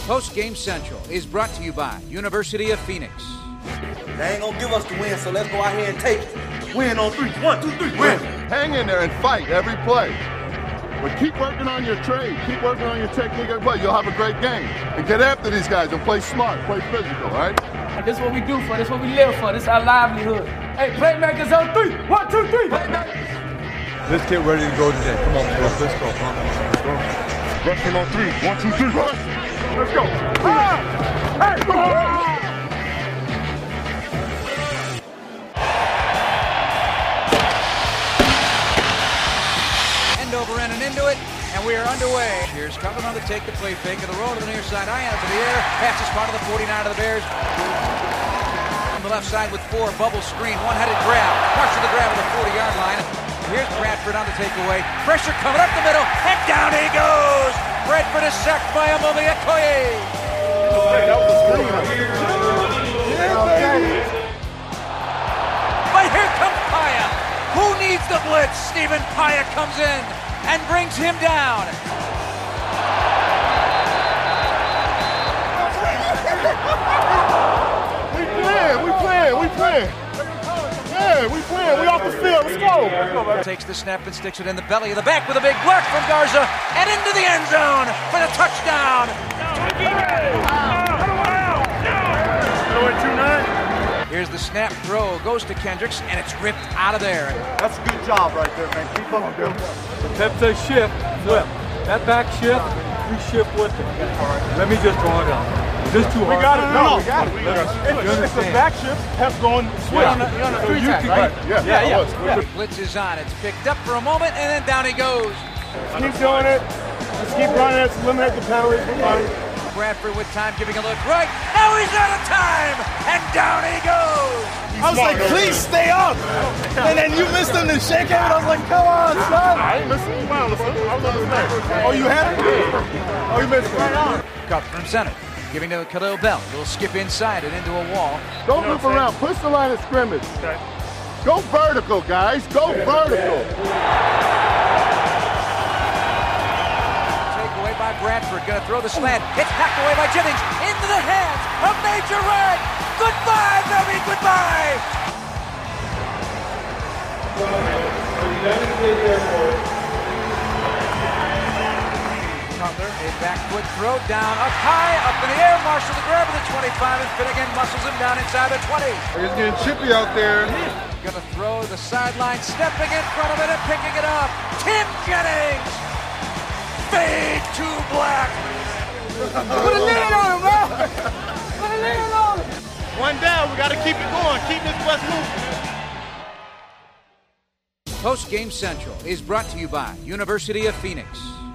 Post Game Central is brought to you by University of Phoenix. They ain't gonna give us the win, so let's go out here and take it. Win on three. 1, 2, 3, win. Hang in there and fight every play. But keep working on your trade. Keep working on your technique every play. You'll have a great game. And get after these guys and play smart, play physical, all right? This is what we do for. This is what we live for. This is our livelihood. Hey, playmakers on 3. 1, 2, 3. Playmakers. Let's get ready to go today. Come on, let's go. Let's go. Rushing on 3. 1, 2, 3, rush. Let's go. End over end and into it, and we are underway. Here's coming on to take the play fake of the roll to the near side. Ian to the air. Pass is part of the 49 of the Bears. On the left side with 4, bubble screen, one-headed grab. Marshall the grab at the 40-yard line. Here's Bradford on the takeaway. Pressure coming up the middle, and down he goes. Bradford is sacked by Amobi Okoye. But here comes Paya. Who needs the blitz? Stephen Paya comes in and brings him down. We playing. Yeah, we playing. We off the field. Let's go. Takes the snap and sticks it in the belly of the back with a big block from Garza and into the end zone for the touchdown. Here's the snap, throw, goes to Kendricks, and it's ripped out of there. That's a good job right there, man. Keep up, Bill. Pepsi shift, flip. That back shift, we shift with it. Let me just draw it out. Is this too hard? We got it. No, we got it. It's a back shift. Pep going switch. You're on a 3 track, right? Yeah. Blitz is on. It's picked up for a moment, and then down he goes. Keep doing it. Let's keep running. Let's eliminate the penalties. Bradford with time, giving a look right. Now he's out of time, and down he goes. I was like, please stay up. And then you missed him to shake him, and I was like, come on, son. I ain't missing. I was on his neck. Oh, you had it? Oh, you missed it. Right on. Cut from center, giving to Khalil Bell. He'll skip inside and into a wall. Don't loop around. Push the line of scrimmage. Okay. Go vertical, guys. Go vertical. Takeaway by Bradford. Going to throw the slant. It's packed away by Jennings. Into the hands of Major Red. Goodbye, baby. Goodbye. A back foot throw down up high, up in the air. Marshall the grab at the 25, and Finnegan muscles him down inside the 20. He's getting chippy out there. Gonna throw the sideline, stepping in front of it and picking it up. Tim Jennings! Fade to black! Put a lid on him, man. Put a lid on him. One down, we gotta keep it going. Keep this West moving. Post Game Central is brought to you by University of Phoenix.